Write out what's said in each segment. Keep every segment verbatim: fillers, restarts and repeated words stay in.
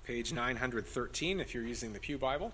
page nine thirteen if you're using the Pew Bible.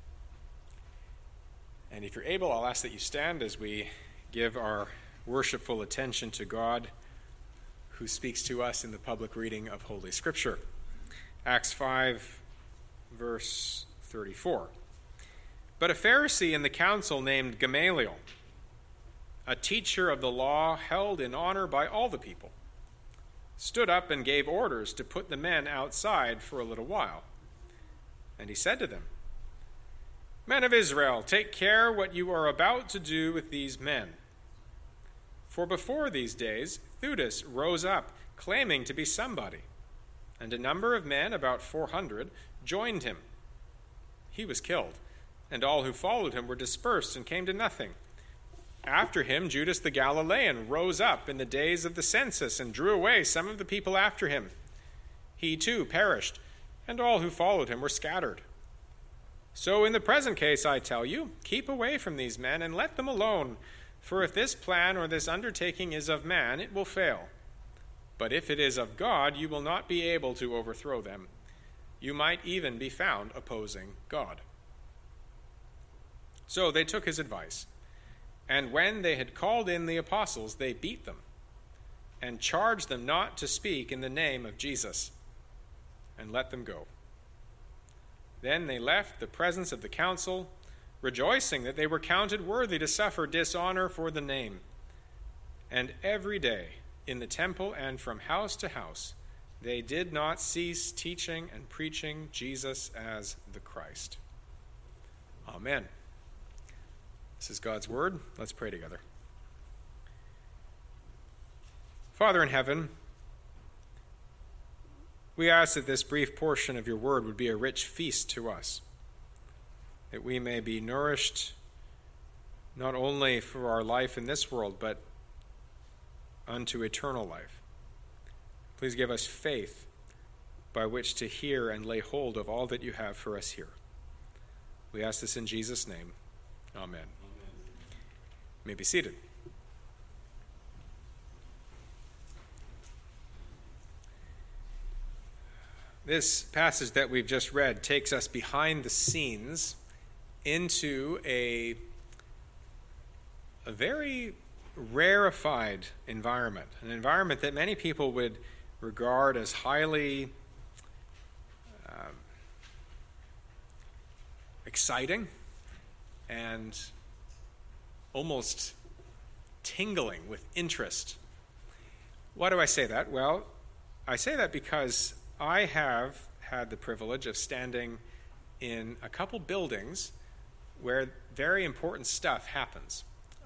And if you're able, I'll ask that you stand as we give our worshipful attention to God, who speaks to us in the public reading of Holy Scripture. Acts five, verse thirty-four. But a Pharisee in the council named Gamaliel, a teacher of the law held in honor by all the people, stood up and gave orders to put the men outside for a little while. And he said to them, "Men of Israel, take care what you are about to do with these men. For before these days, Theudas rose up, claiming to be somebody, and a number of men, about four hundred, joined him. He was killed, and all who followed him were dispersed and came to nothing. After him, Judas the Galilean rose up in the days of the census and drew away some of the people after him. He too perished, and all who followed him were scattered. So in the present case, I tell you, keep away from these men and let them alone, for if this plan or this undertaking is of man, it will fail. But if it is of God, you will not be able to overthrow them. You might even be found opposing God." So they took his advice. And when they had called in the apostles, they beat them and charged them not to speak in the name of Jesus, and let them go. Then they left the presence of the council, rejoicing that they were counted worthy to suffer dishonor for the name. And every day in the temple and from house to house, they did not cease teaching and preaching Jesus as the Christ. Amen. This is God's word. Let's pray together. Father in heaven, we ask that this brief portion of your word would be a rich feast to us, that we may be nourished not only for our life in this world, but unto eternal life. Please give us faith by which to hear and lay hold of all that you have for us here. We ask this in Jesus' name. Amen. You may be seated. This passage that we've just read takes us behind the scenes into a, a very rarefied environment, an environment that many people would regard as highly um, exciting and almost tingling with interest. Why do I say that? Well, I say that because I have had the privilege of standing in a couple buildings where very important stuff happens.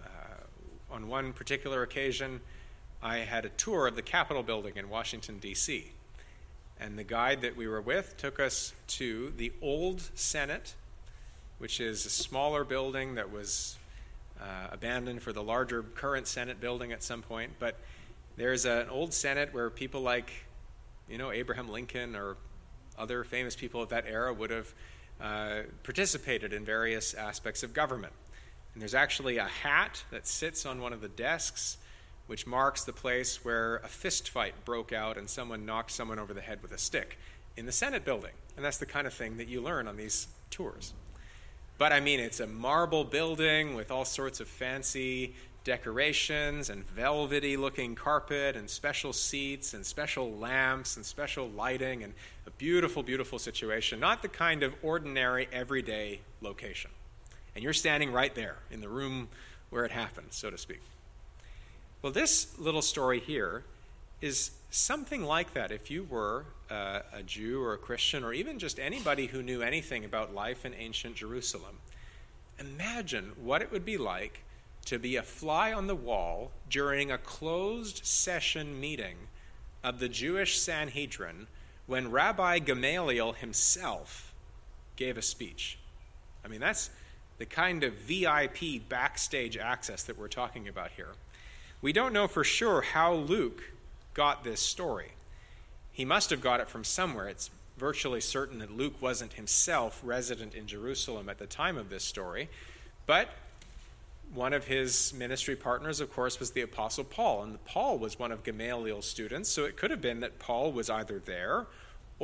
Uh, on one particular occasion, I had a tour of the Capitol building in Washington, D C, and the guide that we were with took us to the old Senate, which is a smaller building that was Uh, abandoned for the larger current Senate building at some point. But there's a, an old Senate where people like, you know, Abraham Lincoln or other famous people of that era would have uh, participated in various aspects of government. And there's actually a hat that sits on one of the desks, which marks the place where a fist fight broke out and someone knocked someone over the head with a stick in the Senate building. And that's the kind of thing that you learn on these tours. But I mean, it's a marble building with all sorts of fancy decorations and velvety looking carpet and special seats and special lamps and special lighting and a beautiful, beautiful situation. Not the kind of ordinary, everyday location. And you're standing right there in the room where it happened, so to speak. Well, this little story here is something like that. If you were uh, a Jew or a Christian or even just anybody who knew anything about life in ancient Jerusalem, imagine what it would be like to be a fly on the wall during a closed session meeting of the Jewish Sanhedrin when Rabbi Gamaliel himself gave a speech. I mean, that's the kind of V I P backstage access that we're talking about here. We don't know for sure how Luke got this story. He must have got it from somewhere. It's virtually certain that Luke wasn't himself resident in Jerusalem at the time of this story, but one of his ministry partners, of course, was the Apostle Paul, and Paul was one of Gamaliel's students, so it could have been that Paul was either there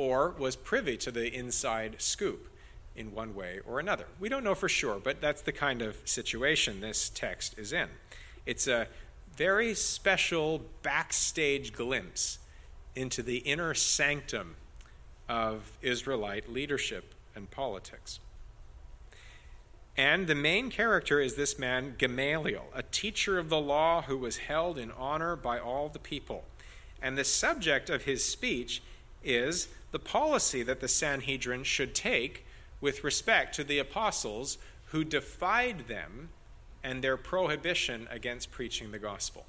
or was privy to the inside scoop in one way or another. We don't know for sure, but that's the kind of situation this text is in. It's a very special backstage glimpse into the inner sanctum of Israelite leadership and politics. And the main character is this man Gamaliel, a teacher of the law who was held in honor by all the people. And the subject of his speech is the policy that the Sanhedrin should take with respect to the apostles who defied them and their prohibition against preaching the gospel.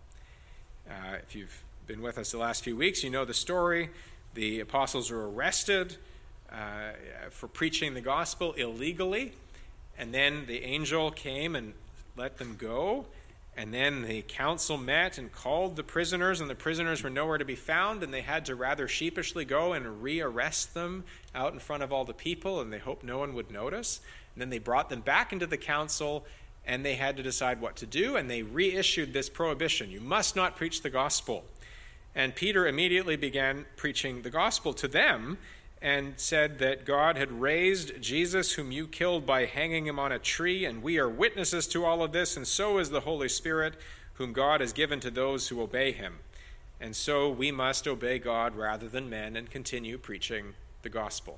Uh, if you've been with us the last few weeks, you know the story. The apostles were arrested uh, for preaching the gospel illegally, and then the angel came and let them go, and then the council met and called the prisoners, and the prisoners were nowhere to be found, and they had to rather sheepishly go and re-arrest them out in front of all the people, and they hoped no one would notice. And then they brought them back into the council, and they had to decide what to do, and they reissued this prohibition. You must not preach the gospel. And Peter immediately began preaching the gospel to them and said that God had raised Jesus, whom you killed by hanging him on a tree, and we are witnesses to all of this, and so is the Holy Spirit, whom God has given to those who obey him. And so we must obey God rather than men and continue preaching the gospel.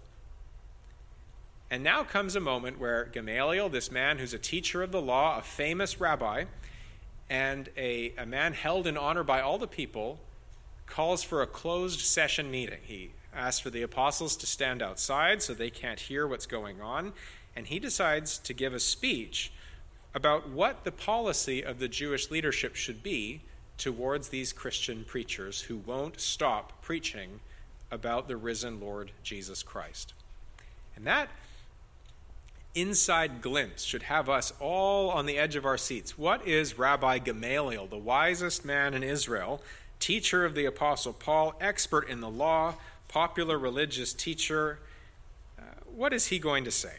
And now comes a moment where Gamaliel, this man who's a teacher of the law, a famous rabbi, and a, a man held in honor by all the people, calls for a closed session meeting. He asks for the apostles to stand outside so they can't hear what's going on, and he decides to give a speech about what the policy of the Jewish leadership should be towards these Christian preachers who won't stop preaching about the risen Lord Jesus Christ. And that inside glimpse should have us all on the edge of our seats. What is Rabbi Gamaliel, the wisest man in Israel, teacher of the Apostle Paul, expert in the law, popular religious teacher, uh, what is he going to say?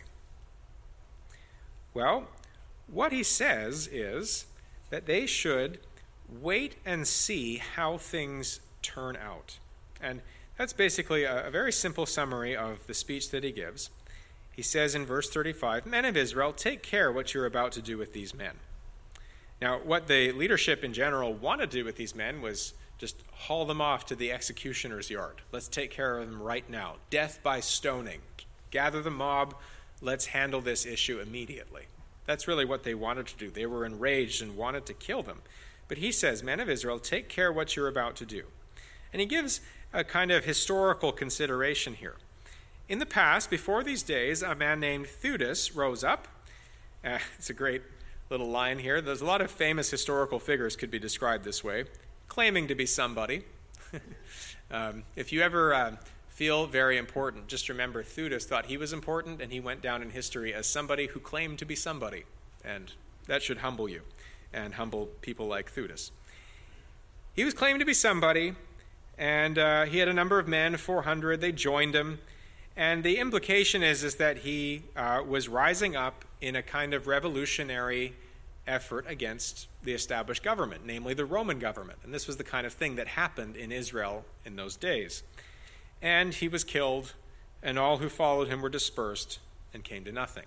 Well, what he says is that they should wait and see how things turn out. And that's basically a, a very simple summary of the speech that he gives. He says in verse thirty-five, "Men of Israel, take care what you're about to do with these men." Now, what the leadership in general wanted to do with these men was just haul them off to the executioner's yard. Let's take care of them right now. Death by stoning. Gather the mob. Let's handle this issue immediately. That's really what they wanted to do. They were enraged and wanted to kill them. But he says, "Men of Israel, take care what you're about to do." And he gives a kind of historical consideration here. In the past, before these days, a man named Theudas rose up. Uh, it's a great little line here. There's a lot of famous historical figures could be described this way, claiming to be somebody. um, if you ever uh, feel very important, just remember Theudas thought he was important, and he went down in history as somebody who claimed to be somebody. And that should humble you and humble people like Theudas. He was claimed to be somebody, and uh, he had a number of men, four hundred. They joined him. And the implication is, is that he uh, was rising up in a kind of revolutionary effort against the established government, namely the Roman government. And this was the kind of thing that happened in Israel in those days. And he was killed, and all who followed him were dispersed and came to nothing.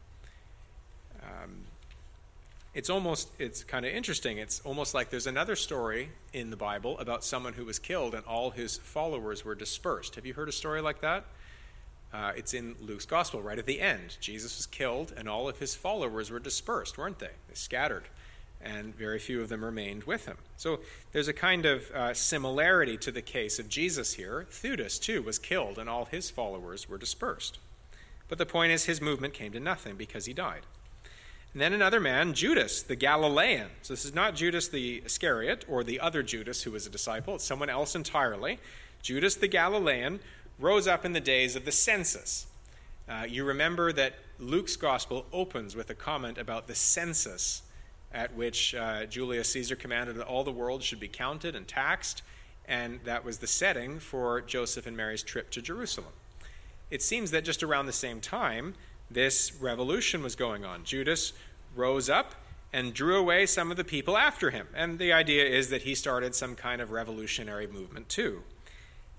Um, it's almost, it's kind of interesting. It's almost like there's another story in the Bible about someone who was killed and all his followers were dispersed. Have you heard a story like that? Uh, it's in Luke's gospel, right at the end. Jesus was killed, and all of his followers were dispersed, weren't they? They scattered, and very few of them remained with him. So there's a kind of uh, similarity to the case of Jesus here. Theudas, too, was killed, and all his followers were dispersed. But the point is, his movement came to nothing because he died. And then another man, Judas, the Galilean. So this is not Judas the Iscariot, or the other Judas who was a disciple. It's someone else entirely. Judas the Galilean rose up in the days of the census. Uh, you remember that Luke's gospel opens with a comment about the census at which uh, Julius Caesar commanded that all the world should be counted and taxed, and that was the setting for Joseph and Mary's trip to Jerusalem. It seems that just around the same time, this revolution was going on. Judas rose up and drew away some of the people after him, and the idea is that he started some kind of revolutionary movement too.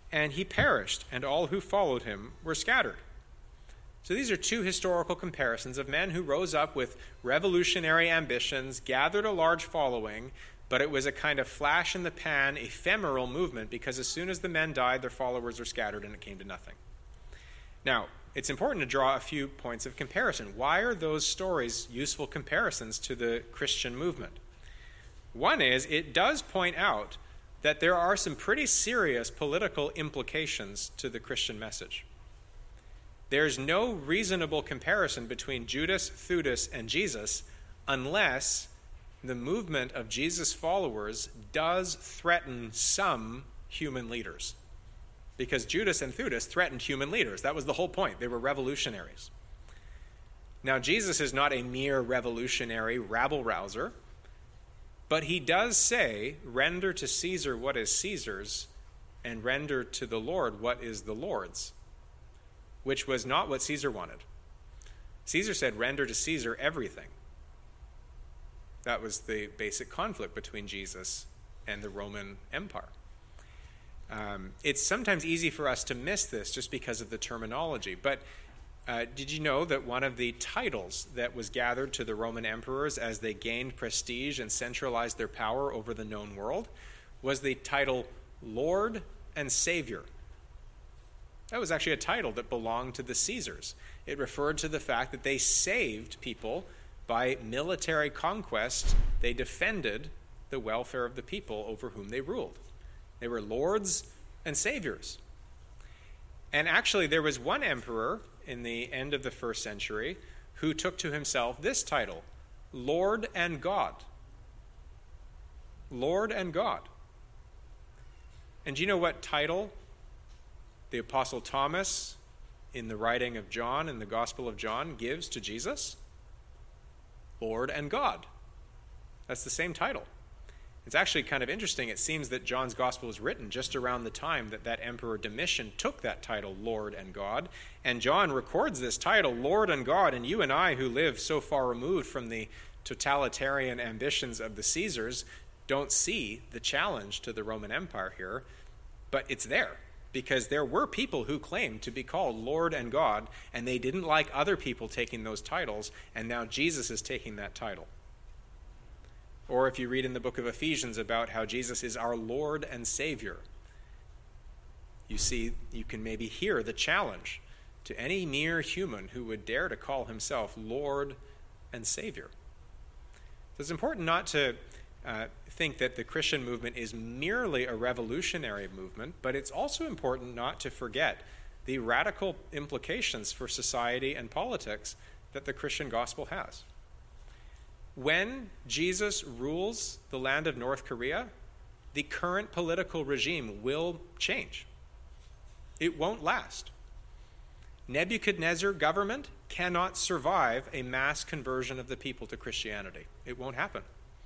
and he perished, and all who followed him were scattered. So these are two historical comparisons of men who rose up with revolutionary ambitions, gathered a large following, but it was a kind of flash in the pan, ephemeral movement, because as soon as the men died, their followers were scattered and it came to nothing. Now, it's important to draw a few points of comparison. Why are those stories useful comparisons to the Christian movement? One is, it does point out that there are some pretty serious political implications to the Christian message. There's no reasonable comparison between Judas, Theudas, and Jesus unless the movement of Jesus' followers does threaten some human leaders. Because Judas and Theudas threatened human leaders. That was the whole point. They were revolutionaries. Now, Jesus is not a mere revolutionary rabble-rouser, but he does say, render to Caesar what is Caesar's, and render to the Lord what is the Lord's, which was not what Caesar wanted. Caesar said, render to Caesar everything. That was the basic conflict between Jesus and the Roman Empire. Um, it's sometimes easy for us to miss this just because of the terminology, but uh, did you know that one of the titles that was gathered to the Roman emperors as they gained prestige and centralized their power over the known world was the title Lord and Savior? That was actually a title that belonged to the Caesars. It referred to the fact that they saved people by military conquest. They defended the welfare of the people over whom they ruled. They were lords and saviors. And actually, there was one emperor in the end of the first century who took to himself this title, Lord and God. Lord and God. And do you know what title the Apostle Thomas, in the writing of John, in the Gospel of John, gives to Jesus? Lord and God. That's the same title. It's actually kind of interesting. It seems that John's Gospel was written just around the time that that Emperor Domitian took that title, Lord and God. And John records this title, Lord and God, and you and I, who live so far removed from the totalitarian ambitions of the Caesars, don't see the challenge to the Roman Empire here, but it's there. Because there were people who claimed to be called Lord and God, and they didn't like other people taking those titles, and now Jesus is taking that title. Or if you read in the book of Ephesians about how Jesus is our Lord and Savior, you see, you can maybe hear the challenge to any mere human who would dare to call himself Lord and Savior. So it's important not to Uh, think that the Christian movement is merely a revolutionary movement, but it's also important not to forget the radical implications for society and politics that the Christian gospel has. When Jesus rules the land of North Korea, the current political regime will change. It won't last. Nebuchadnezzar government cannot survive a mass conversion of the people to Christianity. It won't happen.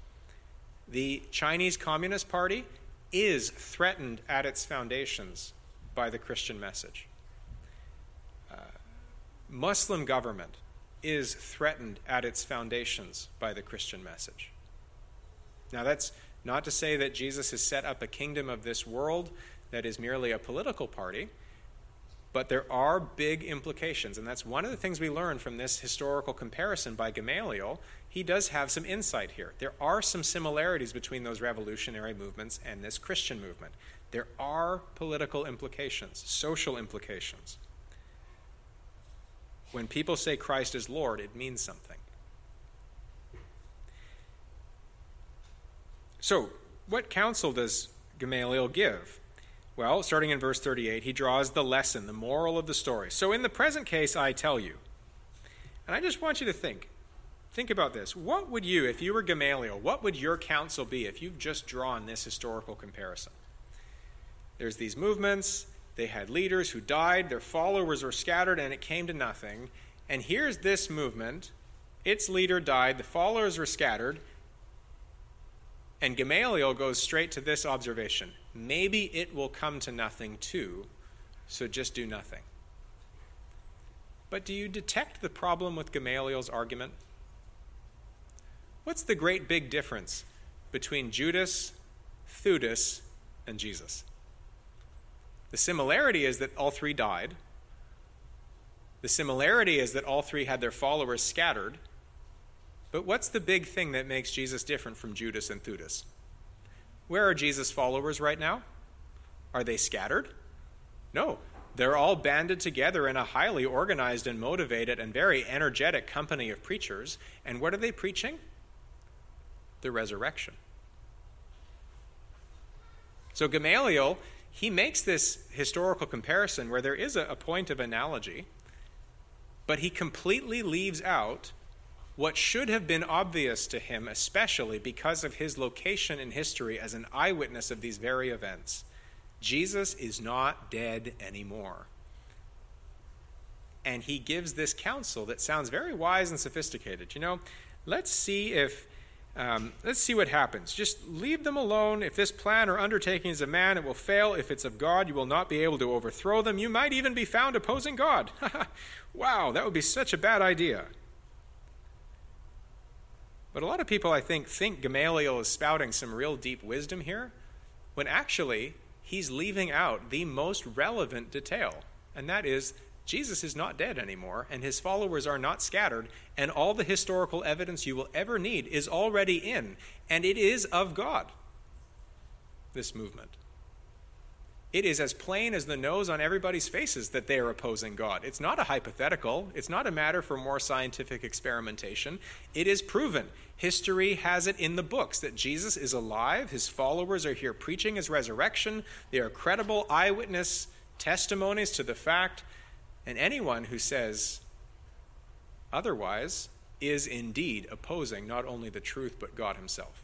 The Chinese Communist Party is threatened at its foundations by the Christian message. Uh, Muslim government is threatened at its foundations by the Christian message. Now, that's not to say that Jesus has set up a kingdom of this world that is merely a political party, but there are big implications, and that's one of the things we learn from this historical comparison by Gamaliel. He does have some insight here. There are some similarities between those revolutionary movements and this Christian movement. There are political implications, social implications. When people say Christ is Lord, it means something. So, what counsel does Gamaliel give? Well, starting in verse thirty-eight, he draws the lesson, the moral of the story. So in the present case, I tell you. And I just want you to think. Think about this. What would you, if you were Gamaliel, what would your counsel be if you've just drawn this historical comparison? There's these movements. They had leaders who died. Their followers were scattered, and it came to nothing. And here's this movement. Its leader died. The followers were scattered. And Gamaliel goes straight to this observation. Maybe it will come to nothing too, so just do nothing. But do you detect the problem with Gamaliel's argument? What's the great big difference between Judas, Theudas, and Jesus? The similarity is that all three died. The similarity is that all three had their followers scattered. But what's the big thing that makes Jesus different from Judas and Theudas? Where are Jesus' followers right now? Are they scattered? No. They're all banded together in a highly organized and motivated and very energetic company of preachers. And what are they preaching? The resurrection. So Gamaliel, he makes this historical comparison where there is a, a point of analogy, but he completely leaves out what should have been obvious to him, especially because of his location in history as an eyewitness of these very events. Jesus is not dead anymore. And he gives this counsel that sounds very wise and sophisticated. You know, let's see if, um, let's see what happens. Just leave them alone. If this plan or undertaking is of man, it will fail. If it's of God, you will not be able to overthrow them. You might even be found opposing God. Wow, that would be such a bad idea. But a lot of people, I think, think Gamaliel is spouting some real deep wisdom here, when actually he's leaving out the most relevant detail, and that is Jesus is not dead anymore, and his followers are not scattered, and all the historical evidence you will ever need is already in, and it is of God, this movement. It is as plain as the nose on everybody's faces that they are opposing God. It's not a hypothetical. It's not a matter for more scientific experimentation. It is proven. History has it in the books that Jesus is alive. His followers are here preaching his resurrection. They are credible eyewitness testimonies to the fact. And anyone who says otherwise is indeed opposing not only the truth but God himself.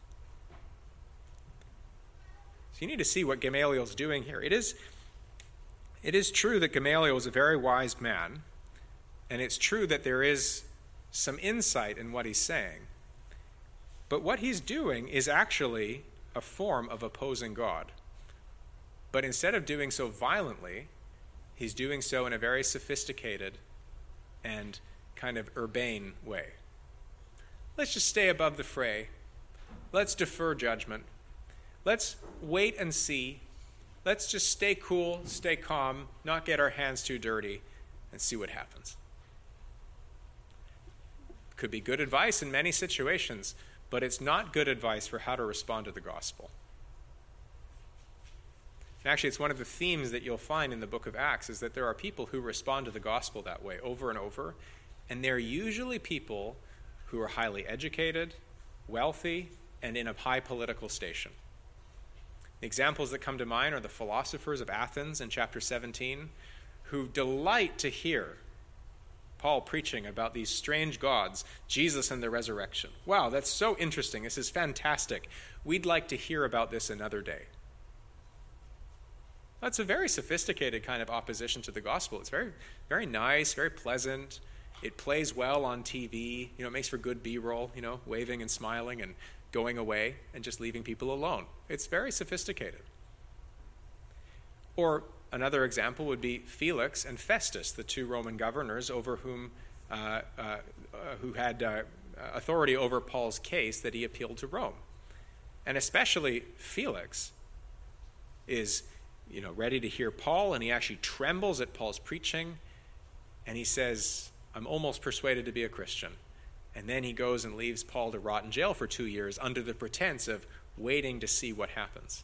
You need to see what Gamaliel's doing here. It is, it is true that Gamaliel was a very wise man, and it's true that there is some insight in what he's saying. But what he's doing is actually a form of opposing God. But instead of doing so violently, he's doing so in a very sophisticated and kind of urbane way. Let's just stay above the fray. Let's defer judgment. Let's wait and see. Let's just stay cool, stay calm, not get our hands too dirty, and see what happens. Could be good advice in many situations, but it's not good advice for how to respond to the gospel. And actually, it's one of the themes that you'll find in the book of Acts is that there are people who respond to the gospel that way over and over, and they're usually people who are highly educated, wealthy, and in a high political station. The examples that come to mind are the philosophers of Athens in chapter seventeen, who delight to hear Paul preaching about these strange gods, Jesus and the resurrection. Wow, that's so interesting. This is fantastic. We'd like to hear about this another day. That's a very sophisticated kind of opposition to the gospel. It's very, very nice, very pleasant. It plays well on T V. You know, it makes for good B-roll, you know, waving and smiling and going away and just leaving people alone. It's very sophisticated. Or another example would be Felix and Festus, the two Roman governors over whom uh, uh, uh, who had uh, authority over Paul's case that he appealed to Rome. And especially Felix is, you know, ready to hear Paul, and he actually trembles at Paul's preaching, and he says, I'm almost persuaded to be a Christian. And then he goes and leaves Paul to rot in jail for two years under the pretense of waiting to see what happens.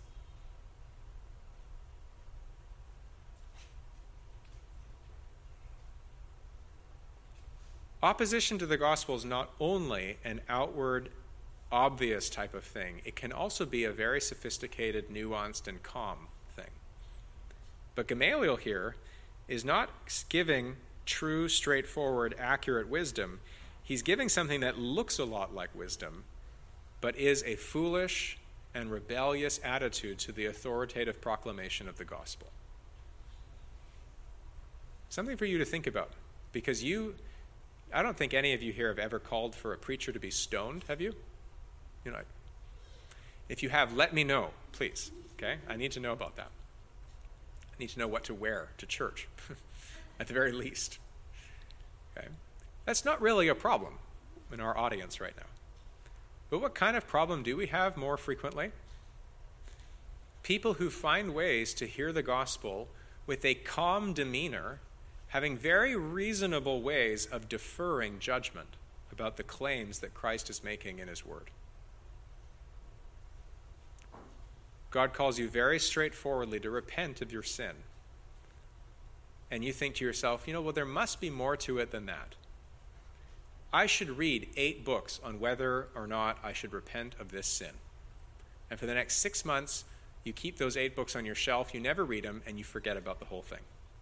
Opposition to the gospel is not only an outward, obvious type of thing. It can also be a very sophisticated, nuanced, and calm thing. But Gamaliel here is not giving true, straightforward, accurate wisdom. He's giving something that looks a lot like wisdom, but is a foolish and rebellious attitude to the authoritative proclamation of the gospel. Something for you to think about, because you, I don't think any of you here have ever called for a preacher to be stoned, have you? You know, if you have, let me know, please, okay? I need to know about that. I need to know what to wear to church, at the very least, okay? That's not really a problem in our audience right now. But what kind of problem do we have more frequently? People who find ways to hear the gospel with a calm demeanor, having very reasonable ways of deferring judgment about the claims that Christ is making in his word. God calls you very straightforwardly to repent of your sin. And you think to yourself, you know, well, there must be more to it than that. I should read eight books on whether or not I should repent of this sin. And for the next six months, you keep those eight books on your shelf, you never read them, and you forget about the whole thing.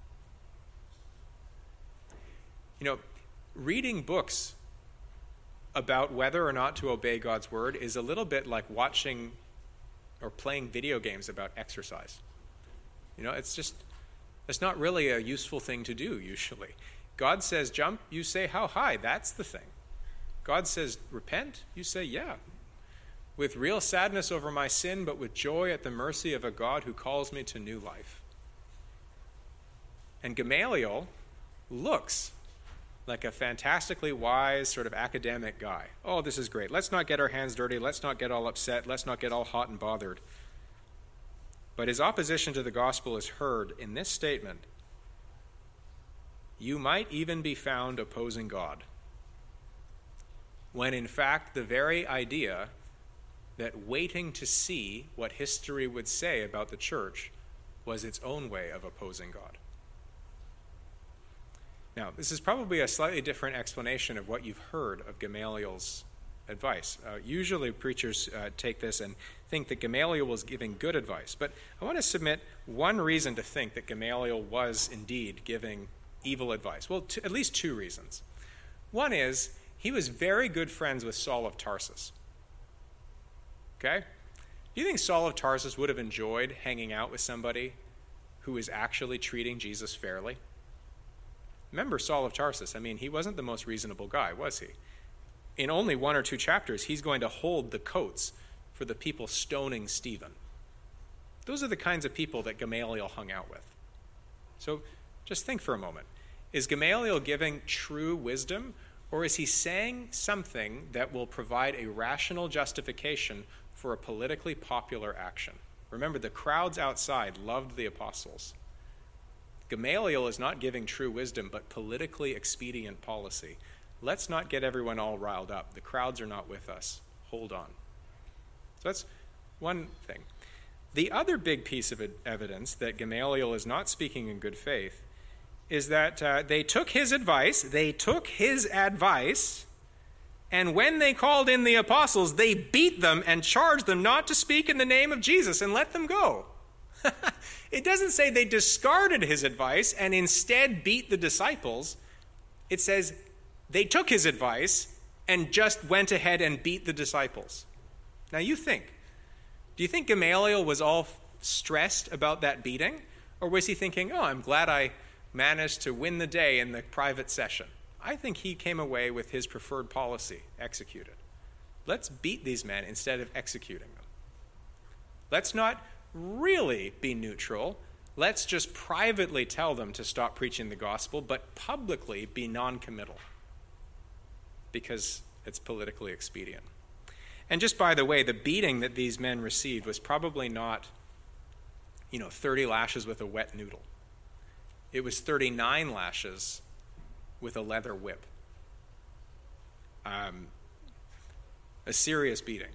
You know, reading books about whether or not to obey God's word is a little bit like watching or playing video games about exercise. You know, it's just, it's not really a useful thing to do usually. God says jump, you say how high, that's the thing. God says repent, you say yeah. With real sadness over my sin, but with joy at the mercy of a God who calls me to new life. And Gamaliel looks like a fantastically wise sort of academic guy. Oh, this is great. Let's not get our hands dirty. Let's not get all upset. Let's not get all hot and bothered. But his opposition to the gospel is heard in this statement: you might even be found opposing God. When in fact, the very idea that waiting to see what history would say about the church was its own way of opposing God. Now, this is probably a slightly different explanation of what you've heard of Gamaliel's advice. Uh, usually preachers uh, take this and think that Gamaliel was giving good advice. But I want to submit one reason to think that Gamaliel was indeed giving evil advice. Well, t- at least two reasons. One is he was very good friends with Saul of Tarsus. Okay? Do you think Saul of Tarsus would have enjoyed hanging out with somebody who is actually treating Jesus fairly? Remember Saul of Tarsus. I mean, he wasn't the most reasonable guy, was he? In only one or two chapters, he's going to hold the coats for the people stoning Stephen. Those are the kinds of people that Gamaliel hung out with. So just think for a moment. Is Gamaliel giving true wisdom, or is he saying something that will provide a rational justification for a politically popular action? Remember, the crowds outside loved the apostles. Gamaliel is not giving true wisdom, but politically expedient policy. Let's not get everyone all riled up. The crowds are not with us. Hold on. So that's one thing. The other big piece of evidence that Gamaliel is not speaking in good faith is that uh, they took his advice, they took his advice, and when they called in the apostles, they beat them and charged them not to speak in the name of Jesus and let them go. It doesn't say they discarded his advice and instead beat the disciples. It says they took his advice and just went ahead and beat the disciples. Now you think, do you think Gamaliel was all stressed about that beating? Or was he thinking, oh, I'm glad I managed to win the day in the private session? I think he came away with his preferred policy executed. Let's beat these men instead of executing them. Let's not really be neutral. Let's just privately tell them to stop preaching the gospel, but publicly be non-committal because it's politically expedient. And just by the way, the beating that these men received was probably not, you know, thirty lashes with a wet noodle. It was thirty-nine lashes with a leather whip. Um, a serious beating.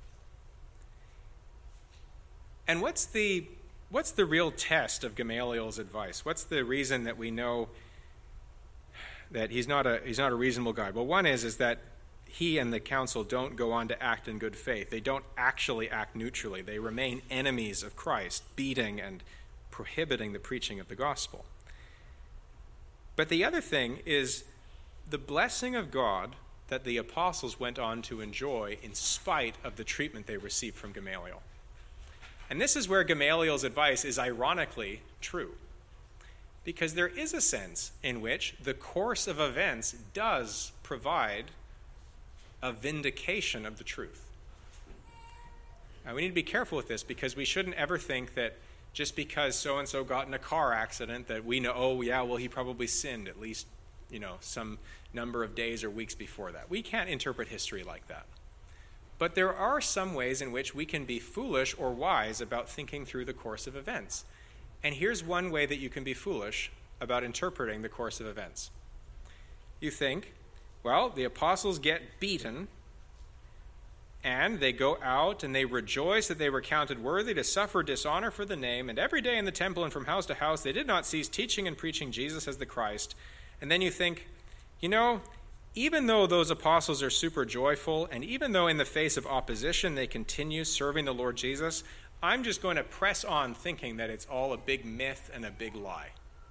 And what's the what's the real test of Gamaliel's advice? What's the reason that we know that he's not a he's not a reasonable guy? Well, one is is that he and the council don't go on to act in good faith. They don't actually act neutrally. They remain enemies of Christ, beating and prohibiting the preaching of the gospel. But the other thing is the blessing of God that the apostles went on to enjoy in spite of the treatment they received from Gamaliel. And this is where Gamaliel's advice is ironically true, because there is a sense in which the course of events does provide a vindication of the truth. Now, we need to be careful with this, because we shouldn't ever think that just because so-and-so got in a car accident that we know, oh, yeah, well, he probably sinned at least, you know, some number of days or weeks before that. We can't interpret history like that. But there are some ways in which we can be foolish or wise about thinking through the course of events. And here's one way that you can be foolish about interpreting the course of events. You think, well, the apostles get beaten, and they go out and they rejoice that they were counted worthy to suffer dishonor for the name, and every day in the temple and from house to house they did not cease teaching and preaching Jesus as the Christ. And then you think, you know, even though those apostles are super joyful, and even though in the face of opposition they continue serving the Lord Jesus, I'm just going to press on thinking that it's all a big myth and a big lie.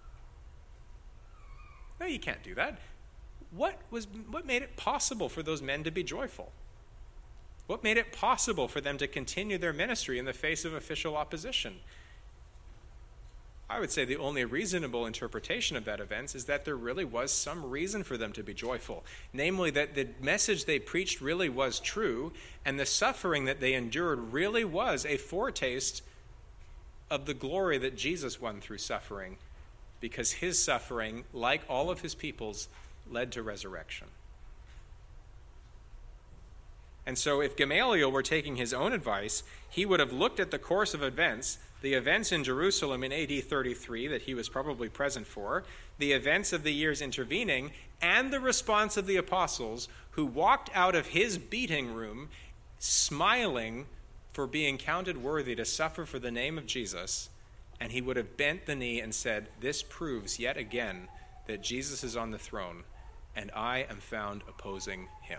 No, you can't do that. What was what made it possible for those men to be joyful? What made it possible for them to continue their ministry in the face of official opposition? I would say the only reasonable interpretation of that event is that there really was some reason for them to be joyful. Namely, that the message they preached really was true, and the suffering that they endured really was a foretaste of the glory that Jesus won through suffering, because his suffering, like all of his people's, led to resurrection. And so if Gamaliel were taking his own advice, he would have looked at the course of events, the events in Jerusalem in A D thirty-three that he was probably present for, the events of the years intervening, and the response of the apostles who walked out of his beating room smiling for being counted worthy to suffer for the name of Jesus, and he would have bent the knee and said, "This proves yet again that Jesus is on the throne, and I am found opposing him."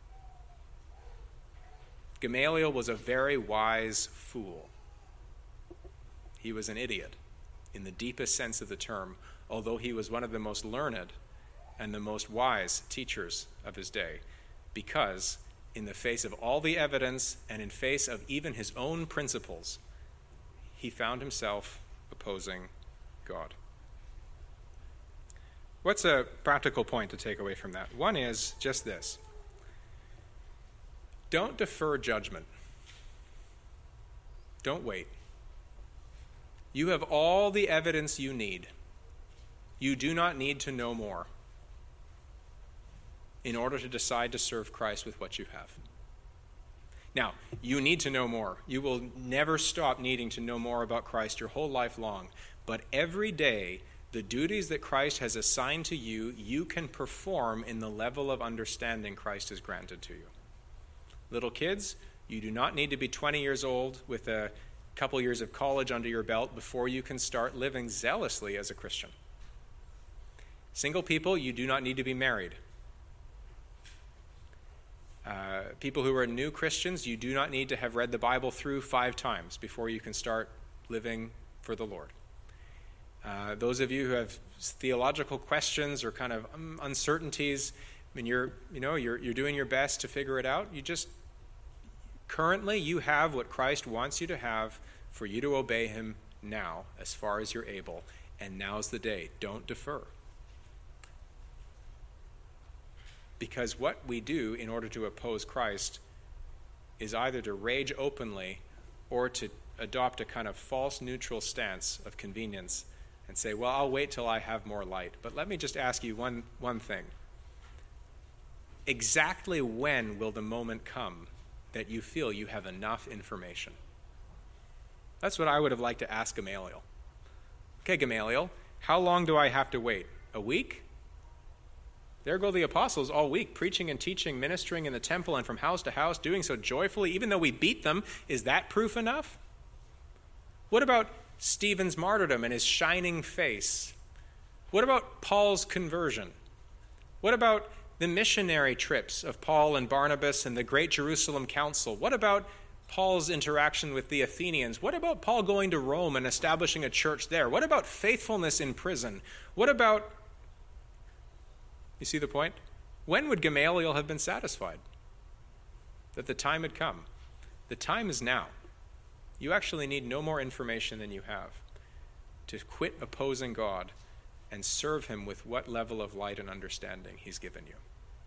Gamaliel was a very wise fool. He was an idiot in the deepest sense of the term, although he was one of the most learned and the most wise teachers of his day, because in the face of all the evidence and in face of even his own principles, he found himself opposing God. What's a practical point to take away from that? One is just this. Don't defer judgment. Don't wait. You have all the evidence you need. You do not need to know more in order to decide to serve Christ with what you have. Now, you need to know more. You will never stop needing to know more about Christ your whole life long. But every day, the duties that Christ has assigned to you, you can perform in the level of understanding Christ has granted to you. Little kids, you do not need to be twenty years old with a couple years of college under your belt before you can start living zealously as a Christian. Single people, you do not need to be married. Uh, people who are new Christians, you do not need to have read the Bible through five times before you can start living for the Lord. Uh, those of you who have theological questions or kind of um, uncertainties, I mean, you're, you know, you're, you're doing your best to figure it out. You just, currently, you have what Christ wants you to have for you to obey him now, as far as you're able. And now's the day. Don't defer. Because what we do in order to oppose Christ is either to rage openly or to adopt a kind of false neutral stance of convenience and say, well, I'll wait till I have more light. But let me just ask you one, one thing. Exactly when will the moment come that you feel you have enough information? That's what I would have liked to ask Gamaliel. Okay, Gamaliel, how long do I have to wait? A week? There go the apostles all week, preaching and teaching, ministering in the temple and from house to house, doing so joyfully, even though we beat them. Is that proof enough? What about Stephen's martyrdom and his shining face? What about Paul's conversion? What about the missionary trips of Paul and Barnabas and the Great Jerusalem Council? What about Paul's interaction with the Athenians? What about Paul going to Rome and establishing a church there? What about faithfulness in prison? What about... You see the point? When would Gamaliel have been satisfied that the time had come? The time is now. You actually need no more information than you have to quit opposing God and serve him with what level of light and understanding he's given you.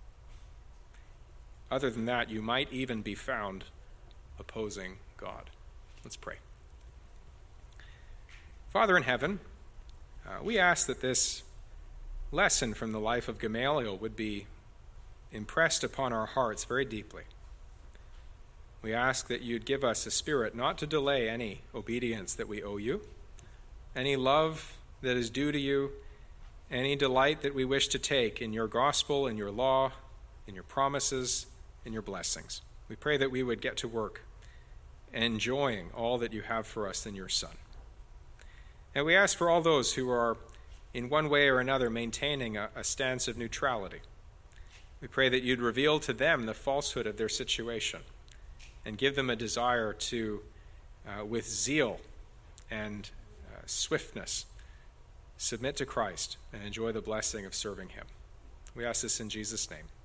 Other than that, you might even be found opposing God. Let's pray. Father in heaven, uh, we ask that this lesson from the life of Gamaliel would be impressed upon our hearts very deeply. We ask that you'd give us a spirit not to delay any obedience that we owe you, any love that is due to you, any delight that we wish to take in your gospel, in your law, in your promises, in your blessings. We pray that we would get to work enjoying all that you have for us in your Son. And we ask for all those who are in one way or another maintaining a, a stance of neutrality. We pray that you'd reveal to them the falsehood of their situation and give them a desire to, uh, with zeal and uh, swiftness, submit to Christ and enjoy the blessing of serving him. We ask this in Jesus' name.